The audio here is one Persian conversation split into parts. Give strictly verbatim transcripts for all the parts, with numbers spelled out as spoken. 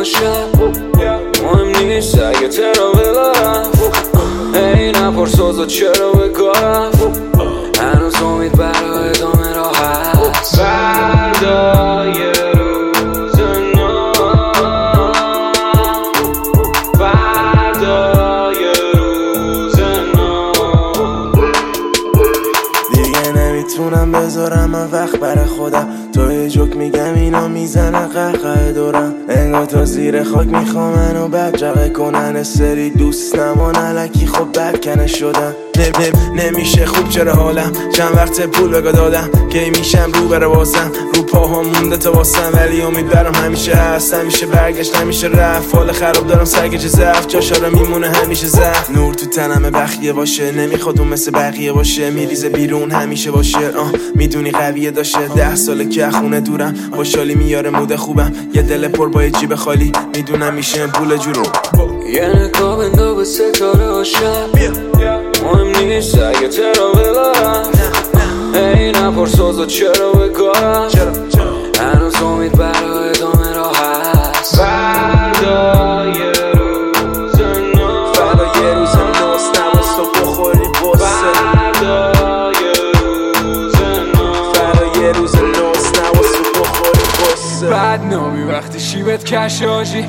شب مهم نیست اگه تراول رفت ای نپرس اوضاع چرا به کار رفت هنوز امید برای ادامه راه هست فردا یه روز نو فردا یه روز نو دیگه نمیتونم بذارم من وقت برای خودم تو یه جوک میگم اینا میزنن قهقه دورم انگار تا زیر خاک میخوام منو بدجقه کنن سری دوست نمان علکی خب بدکنه شدم نب نب نمیشه خوب چرا حالم چند وقت پول بگا دادم که میشم رو بره بازم رو پاها مونده تا واسم ولی امید برام همیشه هست همیشه برگشت نمیشه رفت حال خراب دارم سرگیجه ضعف جاشارا میمونه همیشه ضعف نور تو تنم بخیه باشه نمیخواد اون مثل بقیه باشه میریزه بیرون همیشه باشه آه میدونی قویه داشته ده ساله که خونه دورم خوشحالی میاره مود خوبم یه دل پر با یه جیب خالی میدونم میشه پول جورو یه نگاه بنداز به ستاره ها شب مهم نیست اگه تراول رفت ای نپرس اوضاع چرا به کار رفت هنوز امید برای ادامه راه هست فردا یه روز نو فردا یه روز نوست نباست تو بخوری قصه فردا یه روز نو فردا یه روز نوست نباست تو بخوری قصه بدنامی وقتی شیبت کش آجی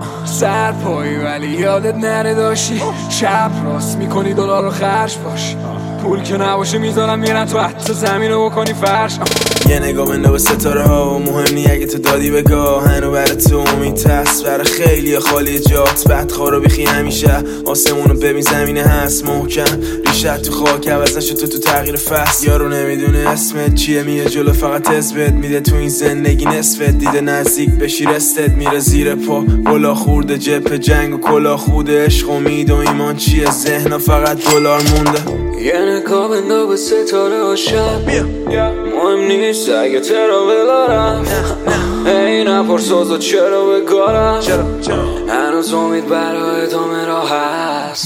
سر پایی ولی یادت نره داشتی شب راست میکنی دلار رو خرج باش پول که نباشه میذارم میرن تو حتی زمین رو بکنی فرش یه نگاه بنده به ستاره ها و مهم نی اگه تو دادی بگاه هنو برای تو امید هست برای خیلی خالی جات بدخواه رو بیخی همیشه آسمون رو ببین زمینه هست محکم ریشت تو خاک عوض نشد تو تو تغییر فصل یارو نمیدونه اسمت چیه میه جلو فقط حزبت میده تو این زندگی نصفت دیده نزدیک بشی رستت میره زیر پا گلا خورده جپ جنگ و کلا خوده عشق امید و ایمان چیه ذهن فقط دلار مونده یه نگاه بنداز به ستاره ها شب مهم نیست اگه تراول رفت ای نپرس اوضاع چرا به کار رفت هنوز امید برای ادامه راه هست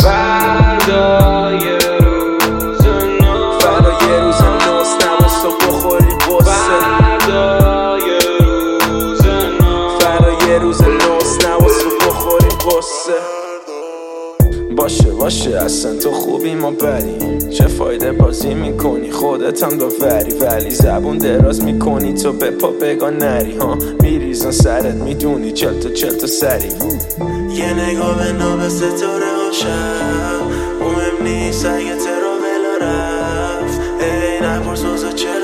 فردا یه روز نو فردا یه روز نوست نباست تو بخوری قصه فردا یه روز نو فردا یه روز نوست نباست تو بخوری قصه باشه باشه اصلا تو خوبی ما بریم چه فایده بازی میکنی خودت هم داوری ولی زبون دراز میکنی تو به پا بگا نری ها میریزن سرت میدونی چل تا چل تا سری یه نگاه به ناب ستاره ها شب مهم نیست اگه تراول رفت ای نپرس اوضاع چرا